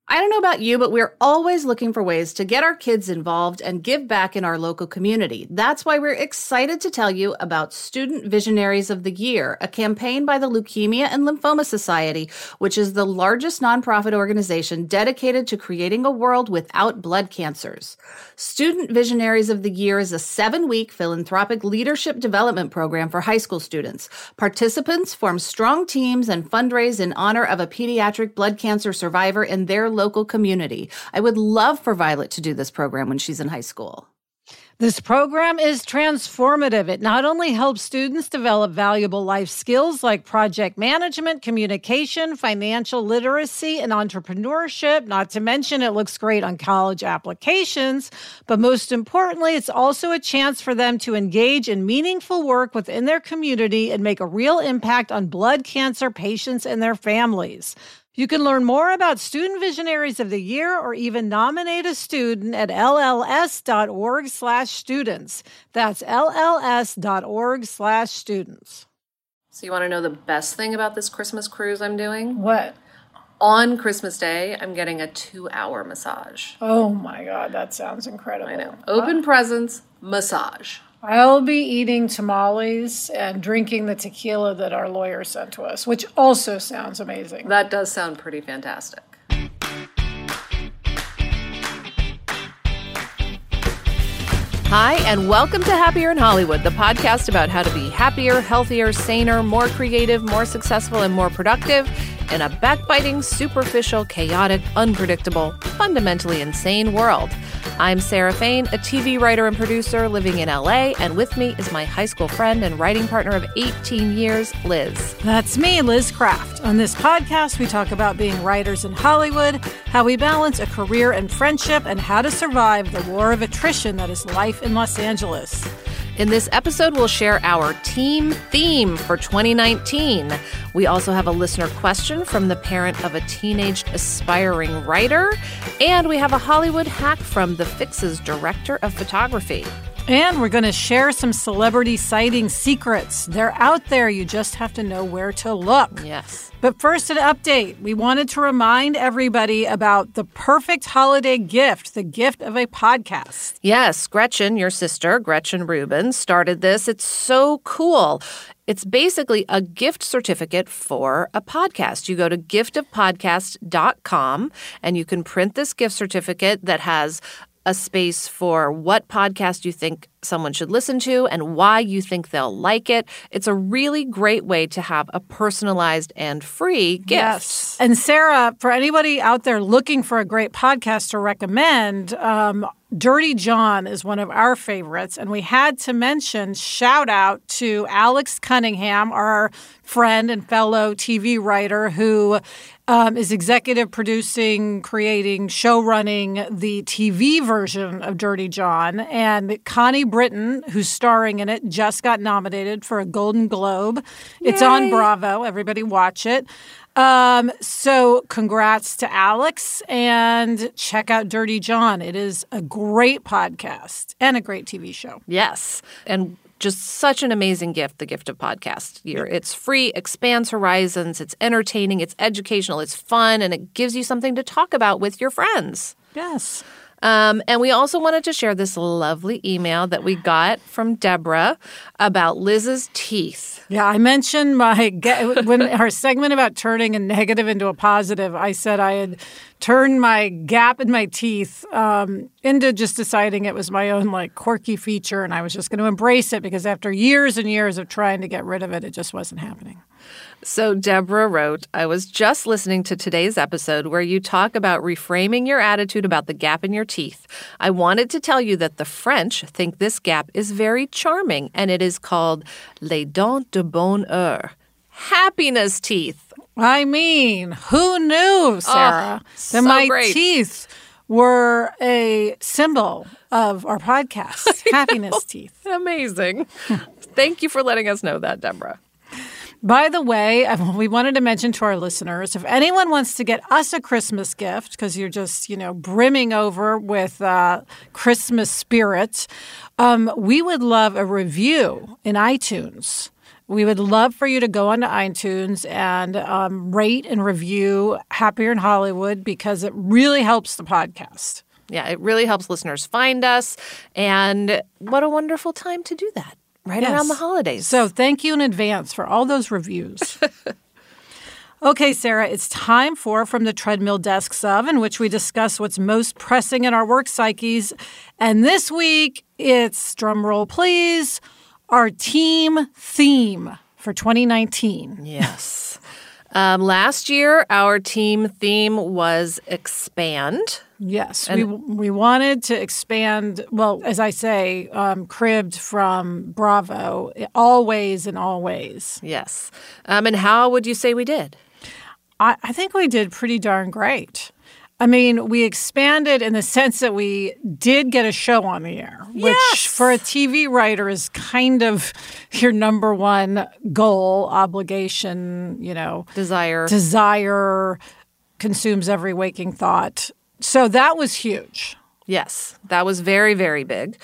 I don't know about you, but we're always looking for ways to get our kids involved and give back in our local community. That's why we're excited to tell you about Student Visionaries of the Year, a campaign by the Leukemia and Lymphoma Society, which is the largest nonprofit organization dedicated to creating a world without blood cancers. Student Visionaries of the Year is a 7-week philanthropic leadership development program for high school students. Participants form strong teams and fundraise in honor of a pediatric blood cancer survivor in their local community. I would love for Violet to do this program when she's in high school. This program is transformative. It not only helps students develop valuable life skills like project management, communication, financial literacy, and entrepreneurship, not to mention it looks great on college applications, but most importantly, it's also a chance for them to engage in meaningful work within their community and make a real impact on blood cancer patients and their families. You can learn more about Student Visionaries of the Year or even nominate a student at lls.org/students. That's lls.org/students. So you want to know the best thing about this Christmas cruise I'm doing? What? On Christmas Day, I'm getting a 2-hour massage. Oh my God, that sounds incredible. I know. Open presents, massage. I'll be eating tamales and drinking the tequila that our lawyer sent to us, which also sounds amazing. That does sound pretty fantastic. Hi, and welcome to Happier in Hollywood, the podcast about how to be happier, healthier, saner, more creative, more successful, and more productive in a backbiting, superficial, chaotic, unpredictable, fundamentally insane world. I'm Sarah Fain, a TV writer and producer living in LA, and with me is my high school friend and writing partner of 18 years, Liz. That's me, Liz Craft. On this podcast, we talk about being writers in Hollywood, how we balance a career and friendship, and how to survive the war of attrition that is life in Los Angeles. In this episode, we'll share our team theme for 2019. We also have a listener question from the parent of a teenaged aspiring writer. And we have a Hollywood hack from The Fix's director of photography. And we're going to share some celebrity sighting secrets. They're out there. You just have to know where to look. Yes. But first, an update. We wanted to remind everybody about the perfect holiday gift, the gift of a podcast. Yes, Gretchen, your sister, Gretchen Rubin, started this. It's so cool. It's basically a gift certificate for a podcast. You go to giftofpodcast.com and you can print this gift certificate that has a space for what podcast you think someone should listen to and why you think they'll like it. It's a really great way to have a personalized and free gift. Yes. And Sarah, for anybody out there looking for a great podcast to recommend, Dirty John is one of our favorites. And we had to mention, shout out to Alex Cunningham, our friend and fellow TV writer who is executive producing, creating, show running the TV version of Dirty John. And Connie Britton, who's starring in it, just got nominated for a Golden Globe. Yay. It's on Bravo. Everybody watch it. So congrats to Alex and check out Dirty John. It is a great podcast and a great TV show. Yes. And just such an amazing gift, the gift of podcast year. It's free, expands horizons, it's entertaining, it's educational, it's fun, and it gives you something to talk about with your friends. Yes. And we also wanted to share this lovely email that we got from Deborah about Liz's teeth. Yeah, I mentioned when our segment about turning a negative into a positive, I said I had turned my gap in my teeth into just deciding it was my own quirky feature and I was just going to embrace it because after years and years of trying to get rid of it, it just wasn't happening. So Deborah wrote, I was just listening to today's episode where you talk about reframing your attitude about the gap in your teeth. I wanted to tell you that the French think this gap is very charming, and it is called les dents de bonheur, happiness teeth. I mean, who knew, Sarah, that my teeth were a symbol of our podcast, happiness teeth. Amazing. Thank you for letting us know that, Deborah. By the way, we wanted to mention to our listeners, if anyone wants to get us a Christmas gift, because you're just, brimming over with Christmas spirit, we would love a review in iTunes. We would love for you to go onto iTunes and rate and review Happier in Hollywood because it really helps the podcast. Yeah, it really helps listeners find us. And what a wonderful time to do that right around the holidays. So thank you in advance for all those reviews. Okay, Sarah, it's time for From the Treadmill Desks Of, in which we discuss what's most pressing in our work psyches. And this week, it's, drum roll please, our team theme for 2019. Yes. Last year, our team theme was expand. Yes, we wanted to expand, well, as I say, cribbed from Bravo, always and always. Yes. And how would you say we did? I think we did pretty darn great. I mean, we expanded in the sense that we did get a show on the air, which for a TV writer is kind of your number one goal, obligation, Desire consumes every waking thought. So that was huge. Yes, that was very, very big.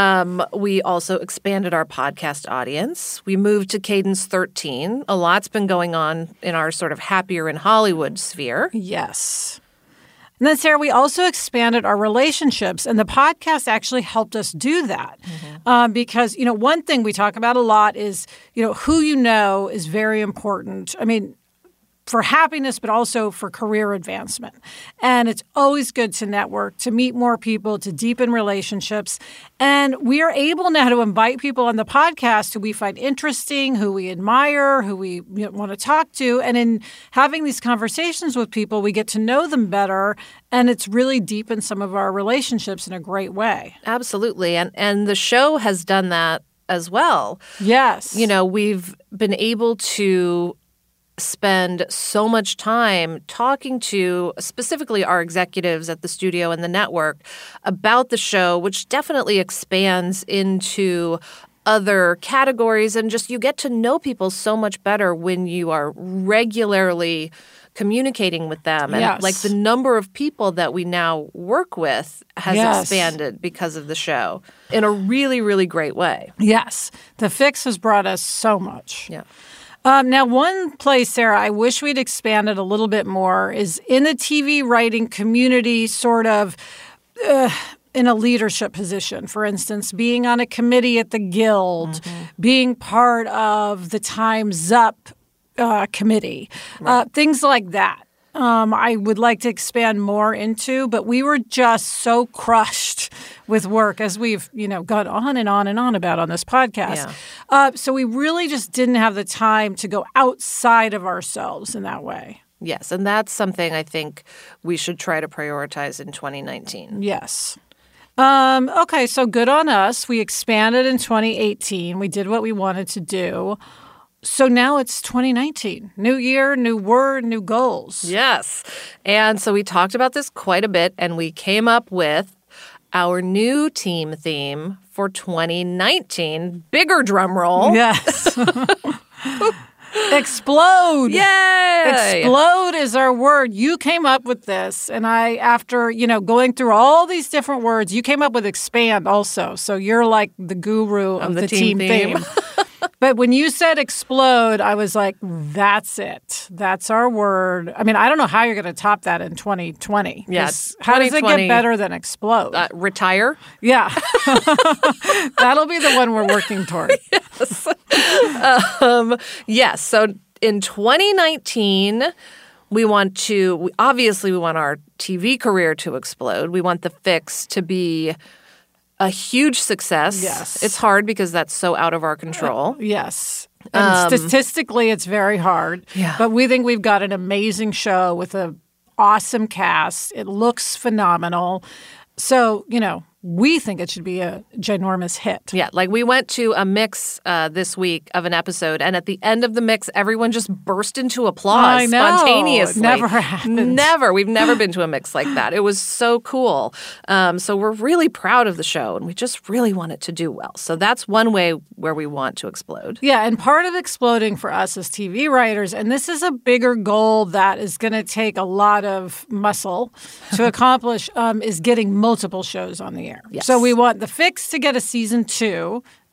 We also expanded our podcast audience. We moved to Cadence 13. A lot's been going on in our sort of Happier in Hollywood sphere. Yes. And then, Sarah, we also expanded our relationships, and the podcast actually helped us do that. Because, one thing we talk about a lot is, who you know is very important. I mean, for happiness, but also for career advancement. And it's always good to network, to meet more people, to deepen relationships. And we are able now to invite people on the podcast who we find interesting, who we admire, who we want to talk to. And in having these conversations with people, we get to know them better. And it's really deepened some of our relationships in a great way. Absolutely. And the show has done that as well. Yes. We've been able to spend so much time talking to specifically our executives at the studio and the network about the show, which definitely expands into other categories. And just you get to know people so much better when you are regularly communicating with them. And like the number of people that we now work with has expanded because of the show in a really, really great way. Yes. The Fix has brought us so much. Yeah. Now, one place, Sarah, I wish we'd expanded a little bit more is in the TV writing community, sort of in a leadership position. For instance, being on a committee at the Guild, being part of the Time's Up committee, things like that. I would like to expand more into, but we were just so crushed with work as we've, gone on and on and on about on this podcast. Yeah. So we really just didn't have the time to go outside of ourselves in that way. Yes, and that's something I think we should try to prioritize in 2019. Yes. Okay, so good on us. We expanded in 2018. We did what we wanted to do. So now it's 2019. New year, new word, new goals. Yes. And so we talked about this quite a bit, and we came up with our new team theme for 2019. Bigger drum roll. Yes. Explode. Yay! Explode is our word. You came up with this. And after, going through all these different words, you came up with expand also. So you're like the guru of the team theme. But when you said explode, I was like, that's it. That's our word. I mean, I don't know how you're going to top that in 2020. Yes. How does it get better than explode? Retire? Yeah. That'll be the one we're working toward. Yes. Yes. So in 2019, we want our TV career to explode. We want The Fix to be a huge success. Yes. It's hard because that's so out of our control. Yes. And statistically, it's very hard. Yeah. But we think we've got an amazing show with an awesome cast. It looks phenomenal. So, we think it should be a ginormous hit. Yeah, like we went to a mix this week of an episode, and at the end of the mix, everyone just burst into applause spontaneously. It never happened. Never. We've never been to a mix like that. It was so cool. So we're really proud of the show, and we just really want it to do well. So that's one way where we want to explode. Yeah, and part of exploding for us as TV writers, and this is a bigger goal that is going to take a lot of muscle to accomplish, is getting multiple shows on the air. Yes. So we want The Fix to get a season 2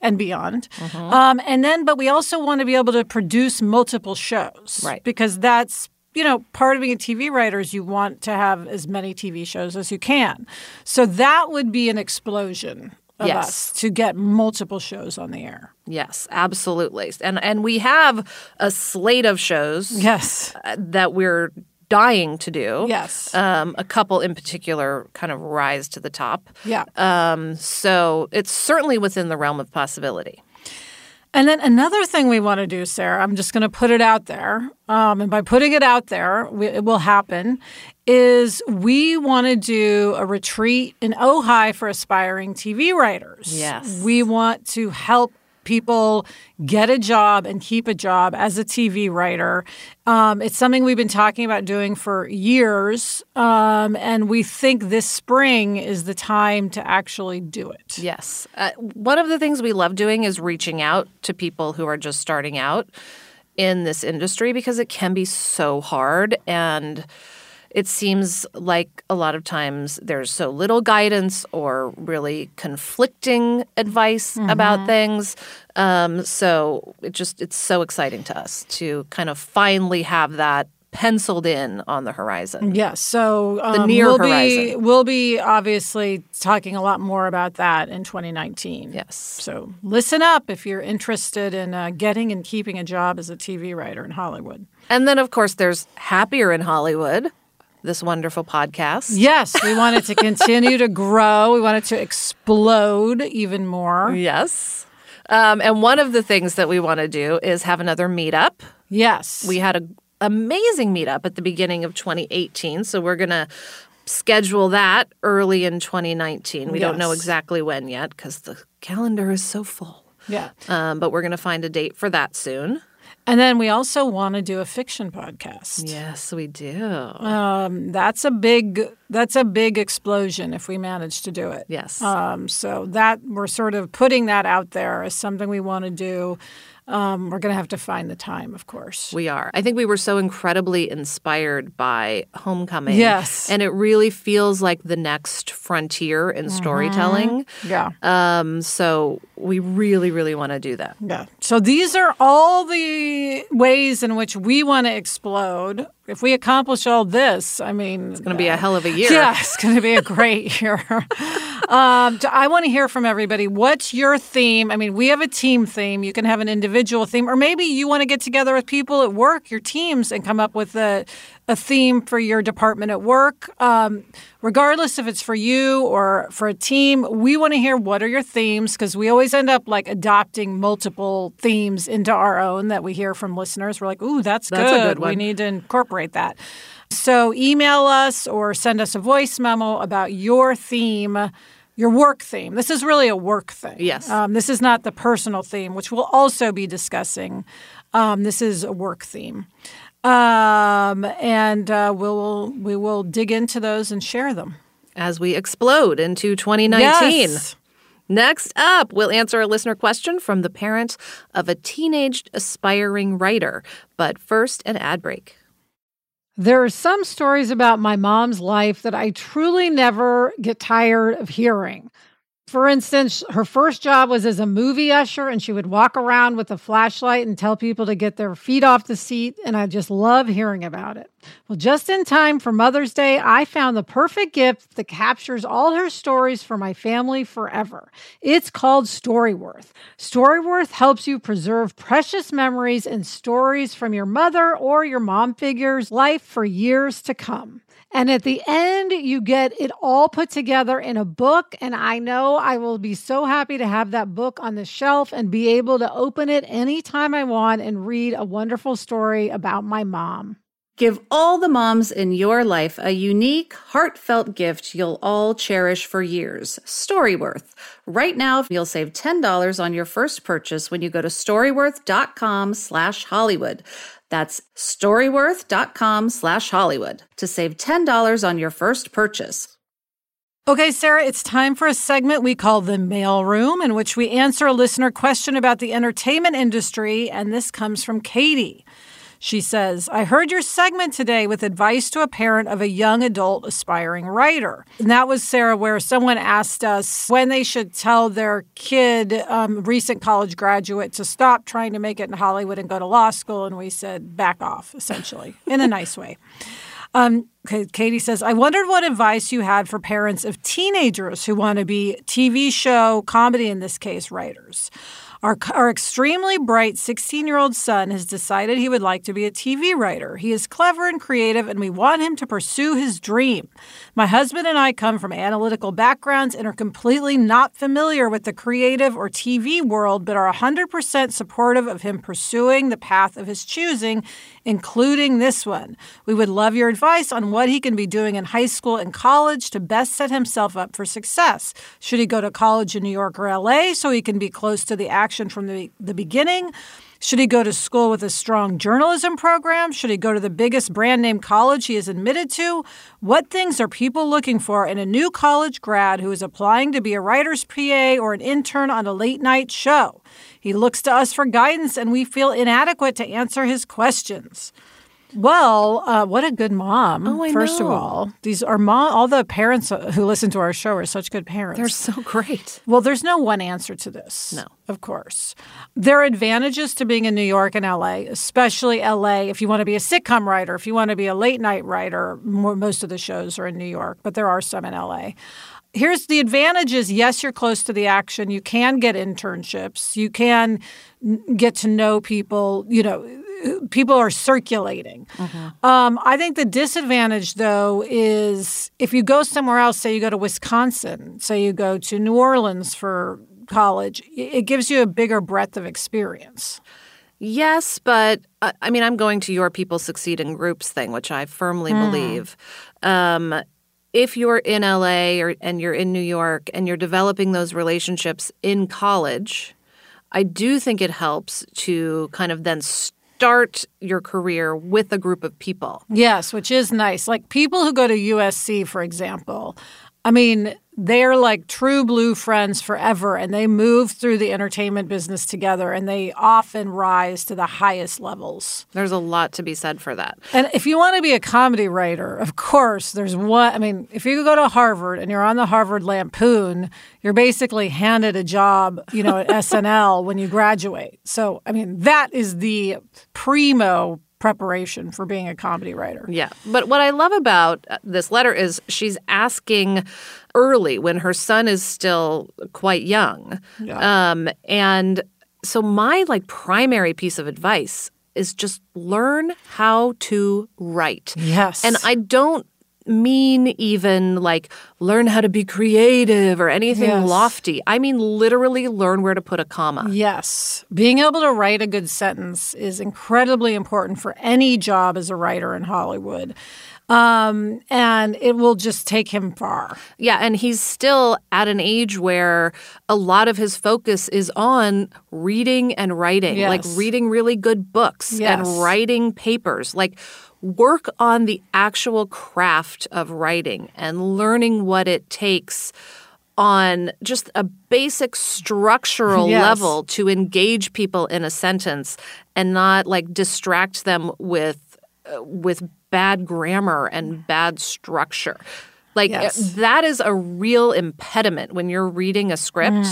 and beyond. But we also want to be able to produce multiple shows. Right. Because that's, part of being a TV writer is you want to have as many TV shows as you can. So that would be an explosion of us to get multiple shows on the air. Yes, absolutely. And we have a slate of shows that we're dying to do. Yes. A couple in particular kind of rise to the top. Yeah. So it's certainly within the realm of possibility. And then another thing we want to do, Sarah, I'm just going to put it out there, and by putting it out there, it will happen, is we want to do a retreat in Ojai for aspiring TV writers. Yes. We want to help people get a job and keep a job as a TV writer. It's something we've been talking about doing for years, and we think this spring is the time to actually do it. Yes. One of the things we love doing is reaching out to people who are just starting out in this industry because it can be so hard, and it seems like a lot of times there's so little guidance or really conflicting advice about things. So it's so exciting to us to kind of finally have that penciled in on the horizon. Yes. So the near horizon. We'll be obviously talking a lot more about that in 2019. Yes. So listen up if you're interested in getting and keeping a job as a TV writer in Hollywood. And then, of course, there's Happier in Hollywood, this wonderful podcast. Yes, we want it to continue to grow. We want it to explode even more. Yes. And one of the things that we want to do is have another meetup. Yes. We had an amazing meetup at the beginning of 2018, so we're going to schedule that early in 2019. We don't know exactly when yet because the calendar is so full. Yeah. But we're going to find a date for that soon. And then we also want to do a fiction podcast. Yes, we do. That's a big explosion if we manage to do it. Yes. So that we're sort of putting that out there as something we want to do. We're going to have to find the time, of course. We are. I think we were so incredibly inspired by Homecoming. Yes. And it really feels like the next frontier in storytelling. Yeah. So we really, really want to do that. Yeah. So these are all the ways in which we want to explode. If we accomplish all this, I mean... It's going to be a hell of a year. Yeah, it's going to be a great year. I want to hear from everybody. What's your theme? I mean, we have a team theme. You can have an individual theme. Or maybe you want to get together with people at work, your teams, and come up with a theme for your department at work. Regardless if it's for you or for a team, we want to hear what are your themes, because we always end up like adopting multiple themes into our own that we hear from listeners. We're like, ooh, that's good. A good one. We need to incorporate that. So email us or send us a voice memo about your theme, your work theme. This is really a work thing. Yes. This is not the personal theme, which we'll also be discussing. This is a work theme. And we will dig into those and share them. As we explode into 2019. Yes. Next up, we'll answer a listener question from the parent of a teenaged aspiring writer. But first, an ad break. There are some stories about my mom's life that I truly never get tired of hearing. For instance, her first job was as a movie usher, and she would walk around with a flashlight and tell people to get their feet off the seat, and I just love hearing about it. Well, just in time for Mother's Day, I found the perfect gift that captures all her stories for my family forever. It's called Storyworth. Storyworth helps you preserve precious memories and stories from your mother or your mom figure's life for years to come. And at the end, you get it all put together in a book. And I know I will be so happy to have that book on the shelf and be able to open it anytime I want and read a wonderful story about my mom. Give all the moms in your life a unique, heartfelt gift you'll all cherish for years. Storyworth. Right now, you'll save $10 on your first purchase when you go to storyworth.com/Hollywood. That's storyworth.com/Hollywood to save $10 on your first purchase. Okay, Sarah, it's time for a segment we call the Mail Room, in which we answer a listener question about the entertainment industry, and this comes from Katie. She says, I heard your segment today with advice to a parent of a young adult aspiring writer. And that was, Sarah, where someone asked us when they should tell their kid, recent college graduate, to stop trying to make it in Hollywood and go to law school. And we said, back off, essentially, in a nice way. Katie says, I wondered what advice you had for parents of teenagers who want to be TV show, comedy in this case, writers. Our extremely bright 16-year-old son has decided he would like to be a TV writer. He is clever and creative, and we want him to pursue his dream. My husband and I come from analytical backgrounds and are completely not familiar with the creative or TV world, but are 100% supportive of him pursuing the path of his choosing, including this one. We would love your advice on what he can be doing in high school and college to best set himself up for success. Should he go to college in New York or LA so he can be close to the action from the beginning? Should he go to school with a strong journalism program? Should he go to the biggest brand name college he is admitted to? What things are people looking for in a new college grad who is applying to be a writer's PA or an intern on a late night show? He looks to us for guidance, and we feel inadequate to answer his questions. Well, what a good mom, first of all. These are all the parents who listen to our show are such good parents. They're so great. Well, there's no one answer to this. No. Of course. There are advantages to being in New York and L.A., especially L.A. if you want to be a sitcom writer, if you want to be a late-night writer. Most of the shows are in New York, but there are some in L.A. Here's the advantages. Yes, you're close to the action. You can get internships. You can get to know people, people are circulating. Mm-hmm. I think the disadvantage, though, is if you go somewhere else, say you go to Wisconsin, say you go to New Orleans for college, it gives you a bigger breadth of experience. Yes, but I'm going to your People Succeed in Groups thing, which I firmly believe. If you're in LA and you're in New York and you're developing those relationships in college, I do think it helps to kind of then start your career with a group of people. Yes, which is nice. Like people who go to USC, for example, they're like true blue friends forever, and they move through the entertainment business together, and they often rise to the highest levels. There's a lot to be said for that. And if you want to be a comedy writer, of course, there's one. If you go to Harvard and you're on the Harvard Lampoon, you're basically handed a job, at SNL when you graduate. So, that is the primo preparation for being a comedy writer. Yeah. But what I love about this letter is she's asking early when her son is still quite young. Yeah. And so my primary piece of advice is just learn how to write. Yes. And I don't mean even learn how to be creative or anything lofty. I mean literally learn where to put a comma. Yes. Being able to write a good sentence is incredibly important for any job as a writer in Hollywood. And it will just take him far. Yeah, and he's still at an age where a lot of his focus is on reading and writing, reading really good books and writing papers. Work on the actual craft of writing and learning what it takes on just a basic structural level to engage people in a sentence and not distract them with bad grammar and bad structure. That is a real impediment when you're reading a script.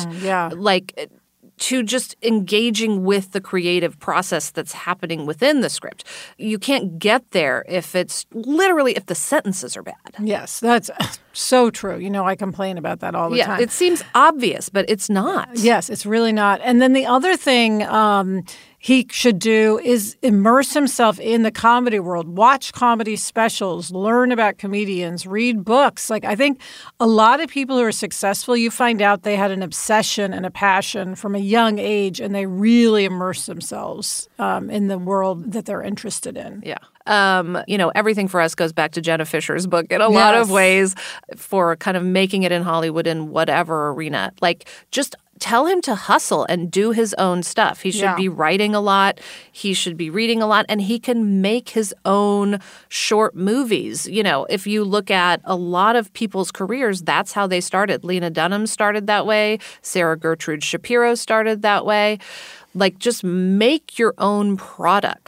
To just engaging with the creative process that's happening within the script. You can't get there if the sentences are bad. Yes, that's so true. I complain about that all the time. Yeah, it seems obvious, but it's not. Yes, it's really not. And then the other thing he should do is immerse himself in the comedy world, watch comedy specials, learn about comedians, read books. I think a lot of people who are successful, you find out they had an obsession and a passion from a young age, and they really immerse themselves in the world that they're interested in. Yeah. Everything for us goes back to Jenna Fischer's book in a lot of ways for kind of making it in Hollywood in whatever arena. Just tell him to hustle and do his own stuff. He should be writing a lot. He should be reading a lot. And he can make his own short movies. If you look at a lot of people's careers, that's how they started. Lena Dunham started that way. Sarah Gertrude Shapiro started that way. Just make your own product.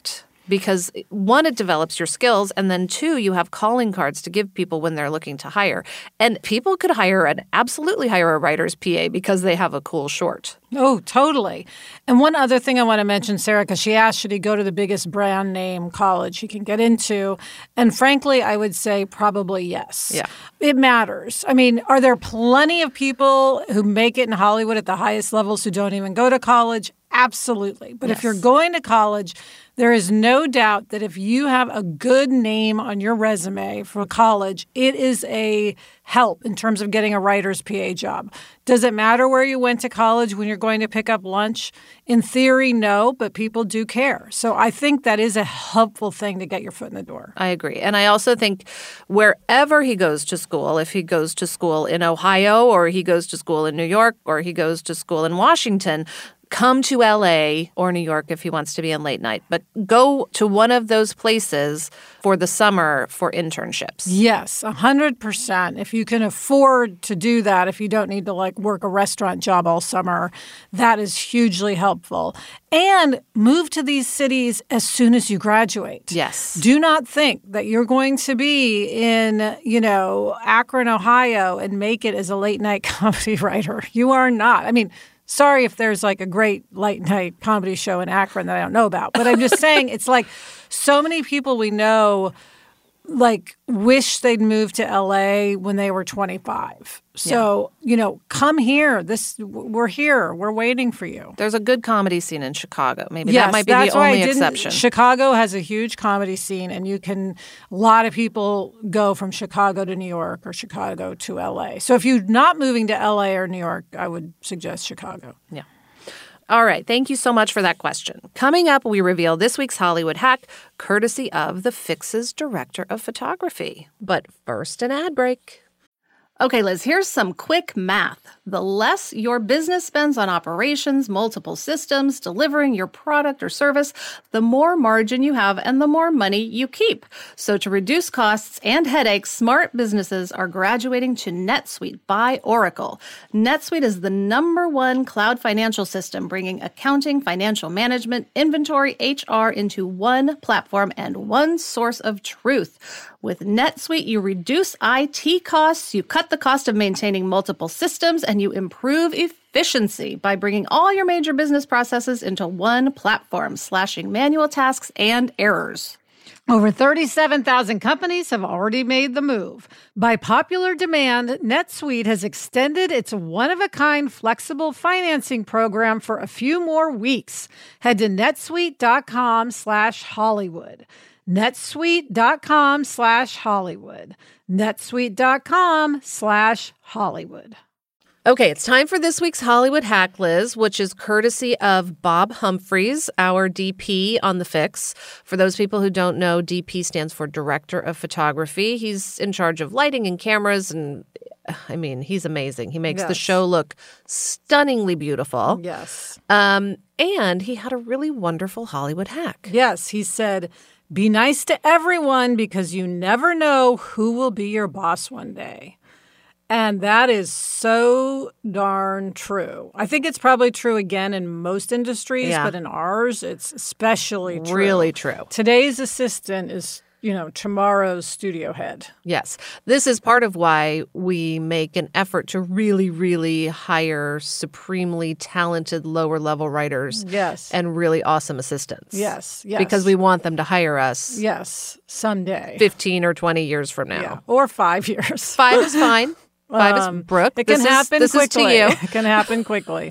because one, it develops your skills, and then two, you have calling cards to give people when they're looking to hire. And people could absolutely hire a writer's PA because they have a cool short. Oh, totally. And one other thing I want to mention, Sarah, because she asked, should he go to the biggest brand name college he can get into? And frankly, I would say probably yes. Yeah. It matters. I mean, are there plenty of people who make it in Hollywood at the highest levels who don't even go to college? Absolutely. But if you're going to college, there is no doubt that if you have a good name on your resume for college, it is a help in terms of getting a writer's PA job. Does it matter where you went to college when you're going to pick up lunch? In theory, no, but people do care. So I think that is a helpful thing to get your foot in the door. I agree. And I also think wherever he goes to school, if he goes to school in Ohio or he goes to school in New York or he goes to school in Washington, come to LA or New York if he wants to be in late night, but go to one of those places for the summer for internships. Yes, 100%. If you can afford to do that, if you don't need to work a restaurant job all summer, that is hugely helpful. And move to these cities as soon as you graduate. Yes. Do not think that you're going to be in, Akron, Ohio and make it as a late night comedy writer. You are not. I mean, sorry if there's a great late night comedy show in Akron that I don't know about. But I'm just saying it's so many people we know wish they'd moved to LA when they were 25. So, come here. We're here. We're waiting for you. There's a good comedy scene in Chicago. Maybe that might be the only exception. Chicago has a huge comedy scene, and a lot of people go from Chicago to New York or Chicago to LA. So if you're not moving to LA or New York, I would suggest Chicago. Yeah. All right. Thank you so much for that question. Coming up, we reveal this week's Hollywood hack, courtesy of The Fix's director of photography. But first, an ad break. Okay, Liz, here's some quick math. The less your business spends on operations, multiple systems, delivering your product or service, the more margin you have and the more money you keep. So to reduce costs and headaches, smart businesses are graduating to NetSuite by Oracle. NetSuite is the #1 cloud financial system, bringing accounting, financial management, inventory, HR into one platform and one source of truth. With NetSuite, you reduce IT costs, you cut the cost of maintaining multiple systems, and you improve efficiency by bringing all your major business processes into one platform, slashing manual tasks and errors. Over 37,000 companies have already made the move. By popular demand, NetSuite has extended its one-of-a-kind flexible financing program for a few more weeks. Head to netsuite.com/Hollywood. netsuite.com/Hollywood. netsuite.com/Hollywood. Okay, it's time for this week's Hollywood hack, Liz, which is courtesy of Bob Humphreys, our DP on The Fix. For those people who don't know, DP stands for Director of Photography. He's in charge of lighting and cameras, and he's amazing. He makes the show look stunningly beautiful. Yes. And he had a really wonderful Hollywood hack. Yes, he said, be nice to everyone because you never know who will be your boss one day. And that is so darn true. I think it's probably true again in most industries, but in ours, it's especially true. Really true. Today's assistant is, tomorrow's studio head. Yes. This is part of why we make an effort to really, really hire supremely talented lower-level writers. Yes. And really awesome assistants. Yes, yes. Because we want them to hire us. Yes, someday. 15 or 20 years from now. Yeah. Or 5 years. 5 is fine. 5 is Brooke. It can happen quickly. This is to you. It can happen quickly.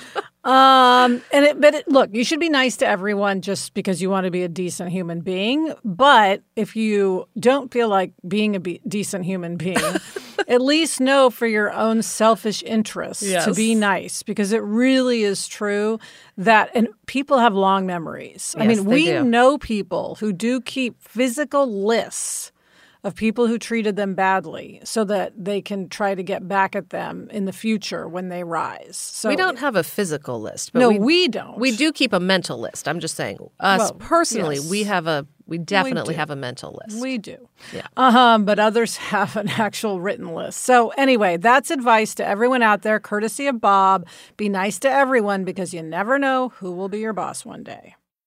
Look, you should be nice to everyone just because you want to be a decent human being. But if you don't feel like being a decent human being, at least know for your own selfish interests to be nice, because it really is true that people have long memories. Yes, we know people who do keep physical lists of people who treated them badly so that they can try to get back at them in the future when they rise. So we don't have a physical list. But we don't. We do keep a mental list. I'm just saying, personally, yes. we definitely have a mental list. We do. Yeah. But others have an actual written list. So anyway, that's advice to everyone out there, courtesy of Bob. Be nice to everyone because you never know who will be your boss one day.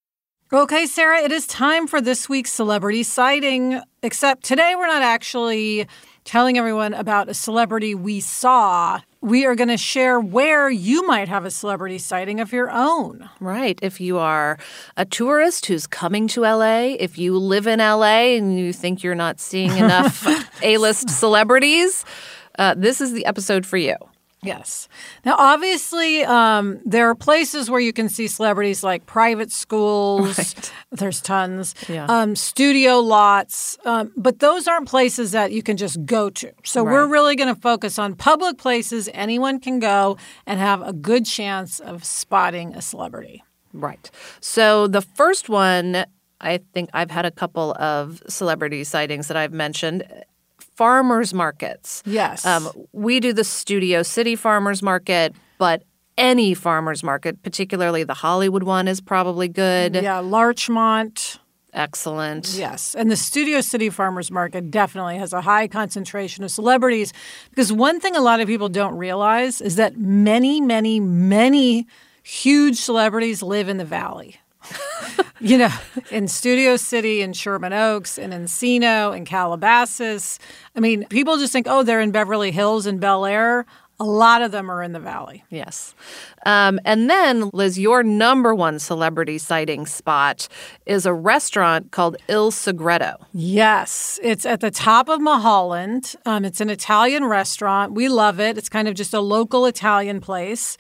Okay, Sarah, it is time for this week's celebrity sighting, except today we're not actually telling everyone about a celebrity we saw. We are going to share where you might have a celebrity sighting of your own. Right. If you are a tourist who's coming to LA, if you live in LA and you think you're not seeing enough A-list celebrities, this is the episode for you. Yes. Now, obviously, there are places where you can see celebrities like private schools. Right. There's tons. Yeah. Studio lots. But those aren't places that you can just go to. So we're really going to focus on public places anyone can go and have a good chance of spotting a celebrity. Right. So the first one, I think I've had a couple of celebrity sightings that I've mentioned. Farmers markets. Yes. We do the Studio City Farmers Market, but any farmers market, particularly the Hollywood one, is probably good. Yeah, Larchmont. Excellent. Yes. And the Studio City Farmers Market definitely has a high concentration of celebrities because one thing a lot of people don't realize is that many, many, many huge celebrities live in the Valley. You know, in Studio City, in Sherman Oaks, in Encino, in Calabasas. I mean, people just think, oh, they're in Beverly Hills and Bel Air. A lot of them are in the Valley. Yes. And then, Liz, your number one celebrity sighting spot is a restaurant called Il Segreto. Yes. It's at the top of Mulholland. It's an Italian restaurant. We love it. It's kind of just a local Italian place.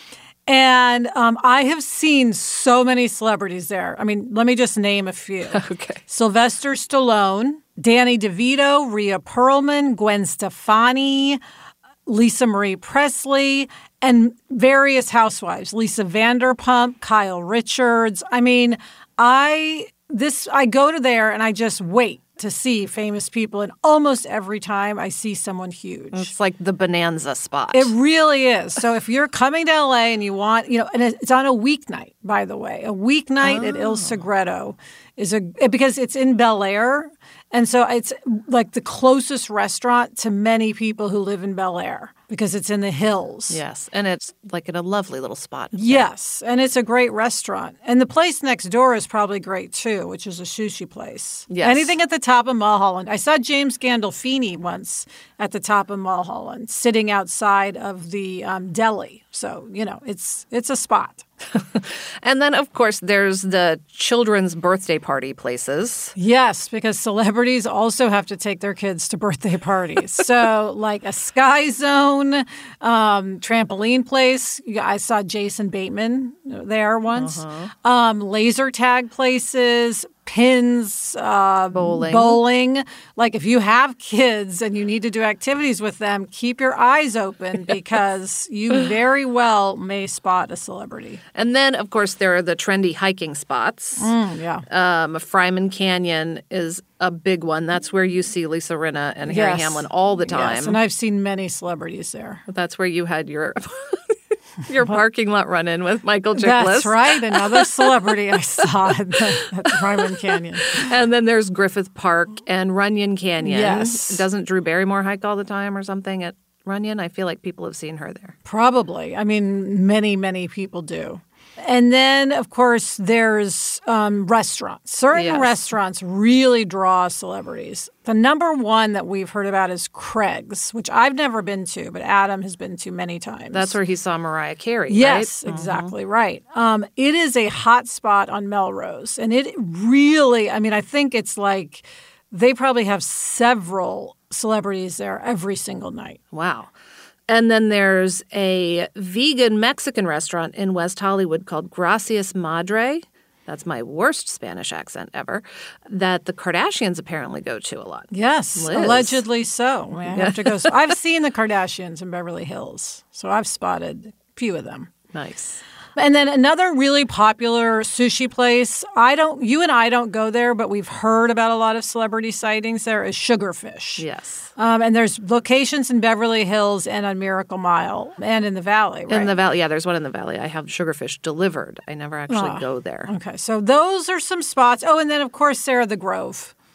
And I have seen so many celebrities there. I mean, let me just name a few. Okay. Sylvester Stallone, Danny DeVito, Rhea Perlman, Gwen Stefani, Lisa Marie Presley, and various housewives. Lisa Vanderpump, Kyle Richards. I mean, I go to there and I just wait to see famous people, and almost every time I see someone huge. It's like the bonanza spot. It really is. So if you're coming to LA and you want, and it's on a weeknight, by the way. A weeknight at Il Segreto because it's in Bel Air. And so it's like the closest restaurant to many people who live in Bel Air because it's in the hills. Yes, and it's like in a lovely little spot. Yes, and it's a great restaurant. And the place next door is probably great too, which is a sushi place. Yes. Anything at the top of Mulholland. I saw James Gandolfini once at the top of Mulholland, sitting outside of the deli. So, it's a spot. And then, of course, there's the children's birthday party places. Yes, because celebrities also have to take their kids to birthday parties. So, like a Sky Zone, trampoline place. I saw Jason Bateman there once. Laser tag places, pins, bowling. Like if you have kids and you need to do activities with them, keep your eyes open because you very well may spot a celebrity. And then, of course, there are the trendy hiking spots. Fryman Canyon is a big one. That's where you see Lisa Rinna and Harry Hamlin all the time. Yes, and I've seen many celebrities there. That's where you had your parking lot run-in with Michael Chiklis. That's right. Another celebrity I saw at Fryman Canyon. And then there's Griffith Park and Runyon Canyon. Yes. Doesn't Drew Barrymore hike all the time or something at Runyon? I feel like people have seen her there. Probably. I mean, many, many people do. And then, of course, there's restaurants. Certain restaurants really draw celebrities. The number one that we've heard about is Craig's, which I've never been to, but Adam has been to many times. That's where he saw Mariah Carey, yes, right? Exactly right. It is a hot spot on Melrose. And it really, I think it's like they probably have several celebrities there every single night. Wow. And then there's a vegan Mexican restaurant in West Hollywood called Gracias Madre. That's my worst Spanish accent ever. That the Kardashians apparently go to a lot. Yes, Liz. Allegedly so. I have to go. So I've seen the Kardashians in Beverly Hills, so I've spotted a few of them. Nice. And then another really popular sushi place, you and I don't go there, but we've heard about a lot of celebrity sightings there, is Sugarfish. Yes. And there's locations in Beverly Hills and on Miracle Mile and in the Valley, right? In the Valley, yeah, there's one in the Valley. I have Sugarfish delivered. I never actually go there. Okay, so those are some spots. Oh, and then, of course, Sarah, the Grove.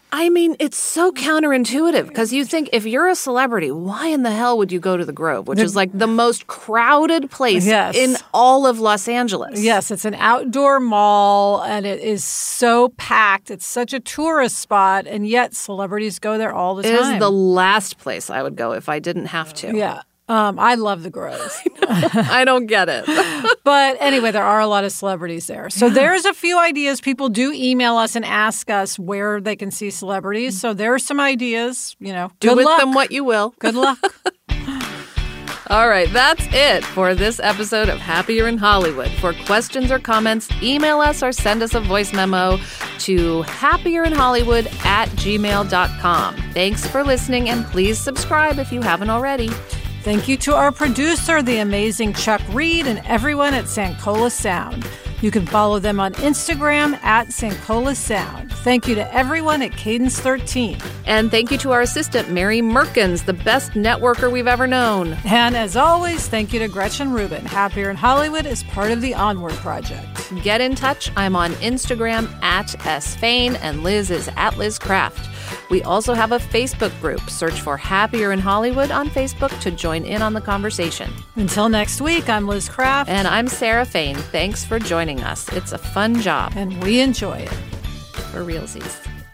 I mean, it's so counterintuitive because you think if you're a celebrity, why in the hell would you go to the Grove, which is like the most crowded place in all of Los Angeles? Yes, it's an outdoor mall and it is so packed. It's such a tourist spot, and yet celebrities go there all the time. It is the last place I would go if I didn't have to. Yeah. I love the Grove. I don't get it. But anyway, there are a lot of celebrities there. So there's a few ideas. People do email us and ask us where they can see celebrities. So there are some ideas, Do good with luck. them what you will. Good luck. All right, that's it for this episode of Happier in Hollywood. For questions or comments, email us or send us a voice memo to happierinhollywood@gmail.com. Thanks for listening, and please subscribe if you haven't already. Thank you to our producer, the amazing Chuck Reed, and everyone at Sankola Sound. You can follow them on Instagram at Sankola Sound. Thank you to everyone at Cadence 13. And thank you to our assistant, Mary Merkins, the best networker we've ever known. And as always, thank you to Gretchen Rubin. Happier in Hollywood is part of the Onward Project. Get in touch. I'm on Instagram at @sfain, and Liz is at Liz Craft. We also have a Facebook group. Search for Happier in Hollywood on Facebook to join in on the conversation. Until next week, I'm Liz Craft. And I'm Sarah Fain. Thanks for joining us. It's a fun job. And we enjoy it. For realsies.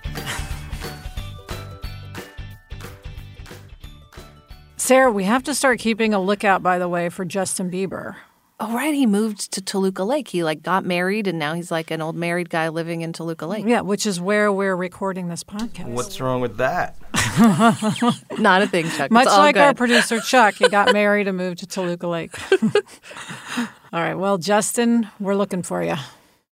Sarah, we have to start keeping a lookout, by the way, for Justin Bieber. Oh, right. He moved to Toluca Lake. He got married, and now he's like an old married guy living in Toluca Lake. Yeah, which is where we're recording this podcast. What's wrong with that? Not a thing, Chuck. Much it's all like good. our producer, Chuck. He got married and moved to Toluca Lake. All right. Well, Justin, we're looking for you.